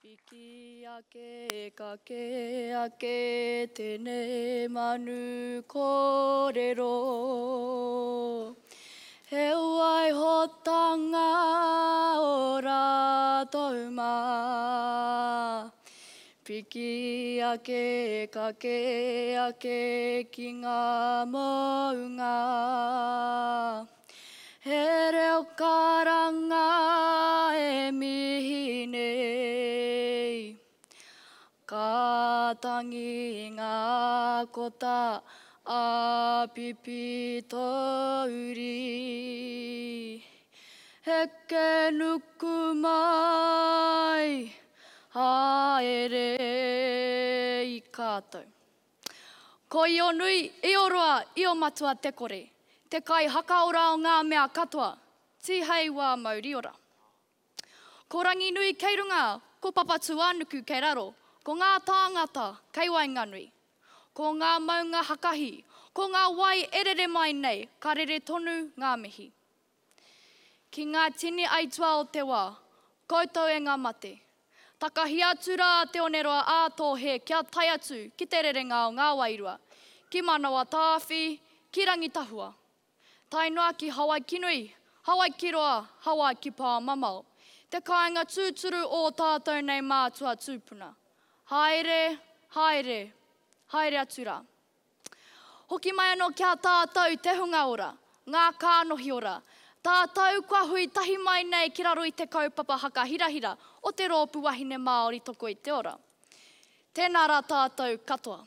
Piki ake ka ke ake tēnei manu kōrero. He uai hotanga o rātou mā. Piki ake ka ke ake ki ngā mounga. He reo karanga e mihi nei. Ka tangi ngā kota a pipi tauri. Heke nuku mai haere i kātou. Ko i o nui, i o roa, i o matua te kore. Te kai hakaora o ngā mea katoa, tihei wā mauri ora. Ko rangi nui kei runga, ko papatu anuku kei raro, ko ngā tāngata kei Wainganui. Ko ngā maunga hakahi, ko ngā wai erere mai nei, ka rere tonu ngā mihi. Ki ngā tini aitua o te wā, koutou e ngā mate. Takahi atu rā te oneroa ātohe kia tai atu ki te rerenga o ngā wairua. Ki manawa tāwhi, ki rangitahua. Tai noa ki Hawaii Kinui, Hawaii Kiroa, Hawaii ki Pāmamao. Te kāinga tūturu o tātou nei mātua tūpuna. Haere, haere, haere atu rā. Hoki mai anō kia tātou te hunga ora, ngā kānohi ora. Tātou kua hui tahi mai nei ki raro i te kaupapa haka hirahira o te rōpu wahine Māori toko i te ora. Tēnā rā tātou katoa.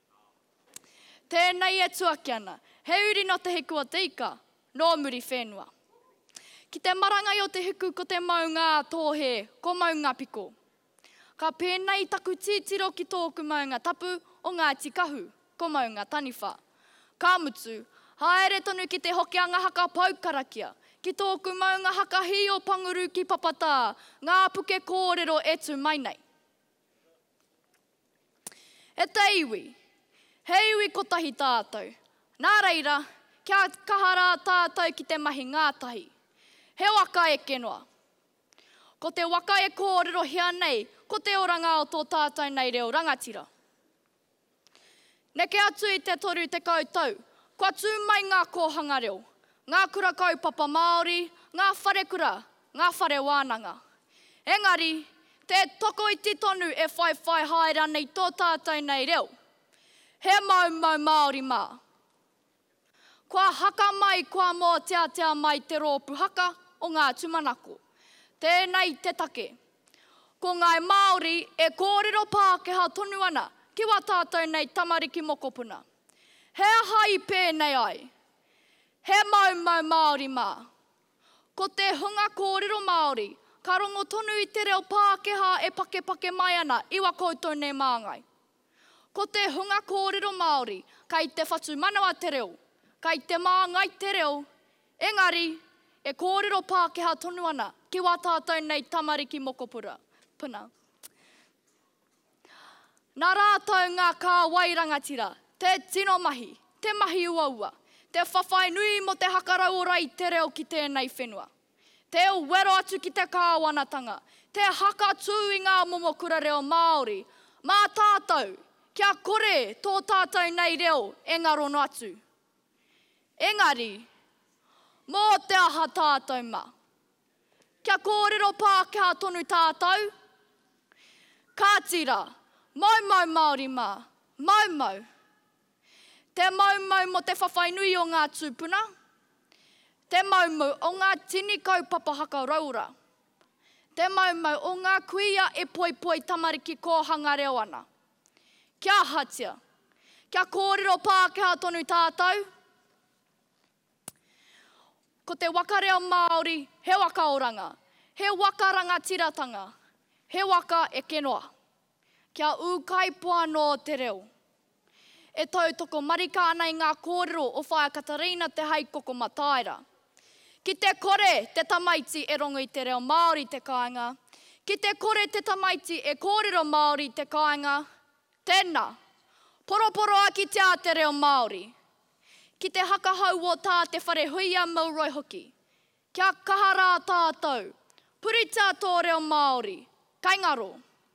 Tēnei e tuaki ana. He uri no te hiku o te ika, nō muri whenua. Ki te marangai o te hiku ko te maunga tōhe, ko maunga piko. Ka pēnei taku tītiro ki tōku maunga tapu o ngā tikahu, ko maunga taniwha. Ka mutu, haere tonu ki te hokianga haka paukarakia, ki tōku maunga haka hi o panguru ki papatā, ngā puke kōrero e tu mai nei. E te iwi, he iwi kotahi tātou. Nā reira, kia kahara tātou ki te mahi ngātahi. He waka e kenoa. Ko te waka e kōrero hea nei, ko te oranga o tō tātou nei reo rangatira. Neke atu i te toru te koutou, kua tū mai ngā kōhanga reo, ngā kura kaupapa Māori, ngā whare kura, ngā whare wānanga. Engari, te toko iti tonu e whai haere nei tō tātou nei reo. He mau Māori mā. Kua haka mai, kua mō tea mai te rōpu haka o ngā tumanako. Tēnei te take. Ko ngai Māori e kōrero Pākehā tonu ana ki wā tātou nei tamariki mokopuna. He aha i pēnei ai. He mau Māori mā. Ko te hunga kōrero Māori, ka rongo tonu i te reo Pākehā e pake mai ana i wā koutou nei māngai. Ko te hunga kōrero Māori, kai te whatu manawa te reo. Kai te māngai te reo, engari, e kōrero Pākehā tonu ana ki wā tātou nei tamariki mokopuna. Nā rātou ngā kā wairangatira, te tino mahi, te mahi uaua, te whawhai nui mo te hakarau i te reo ki tēnei whenua. Te wero atu ki te kāwanatanga, te haka tū i ngā momokura reo Māori, mā tātou, kia kore tō tātou nei reo e ngarono atu. Engari, mō te aha tātou mā. Kia kōrero Pākehā tonu tātou. Ka tira, mau Māori mā, mau. Te mau mo te whawhainui o ngā tūpuna. Te mau o ngā tini kaupapa haka raura. Te mau o ngā kuia e poi tamariki kōhanga reo ana. Kia hatia, kia kōrero Pākehā tonu tātou. Ko te waka reo Māori, he waka oranga, he waka rangatiratanga, he waka e kenoa. Kia ūkaipoa no te reo. E tautoko marika ana i ngā kōrero o Whaia Katarina te Haikoko Mataira. Ki te kore te tamaiti e rongo i te reo Māori te kāinga. Ki te kore te tamaiti e kōrero Māori te kāinga. Tēnā, poroporo aki te reo Māori. Ki te hakahau o tā te whare huia Milroy hoki. Kia kahara tātou, purita tō reo Māori, kaingaro,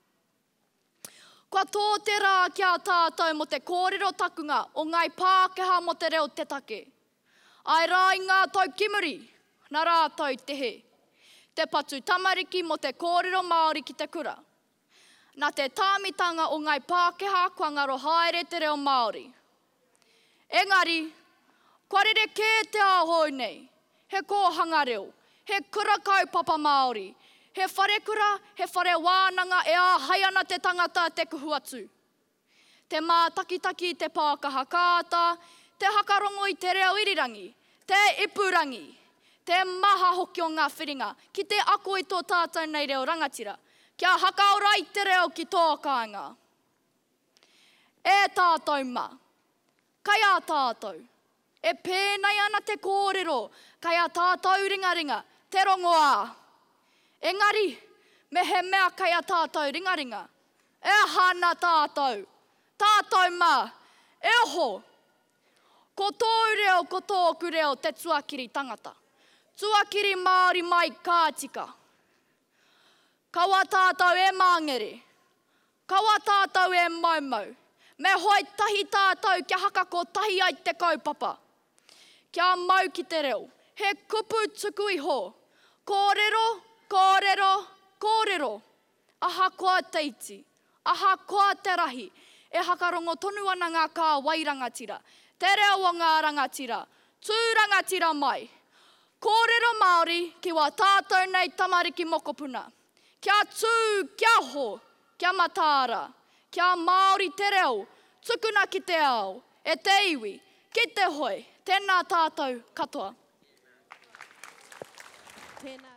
Kua tō te rā kia tātou mo te kōrero takunga o ngai Pākehā mo te reo te take. Ai rā i ngā tau kimuri, nā rātou te he. Te patu tamariki mo te kōrero Māori ki te kura. Nā te tāmitanga o ngai Pākehā kua ngaro haere te reo Māori. Engari, kua rere kē te ahoi nei, he kōhanga reo, he kura kaupapa Māori, he whare kura, he whare wānanga e āhai ana te tangata te kuhu atu. Te mātakitaki te Pākaha kāta, te hakarongo i te reo irirangi, te ipurangi, te maha hoki o ngā whiringa, ki te ako i tō tātou nei reo rangatira, kia hakaora i te reo ki tō kāinga. E tātou mā, kai a tātou, e pēnei ana te kōrero, kai a tātou ringaringa, te rongoā. Engari, me he mea kai a tātou ringaringa, e hana tātou, tātou mā, e oho, ko tō reo, ko tōku reo te tuakiri tangata. Tuakiri Māori mai kātika. Kaua tātou e māngere, kaua tātou e maumau, me hoi tahi tātou kia haka ko tahi ai te kaupapa. Kia mau ki te reo, he kupu tuku iho, kōrero, kōrero, kōrero, aha koa te iti, aha koa te rahi, e hakarongo tonu ana ngā kā wairangatira, te reo o ngā rangatira, tūrangatira mai. Kōrero Māori ki wā tātou nei tamariki mokopuna. Kia tū, kia ho, kia matāra, kia Māori te reo, tukuna ki te ao, e te iwi, ki te hoi, tēnā tātou katoa. Tēnā.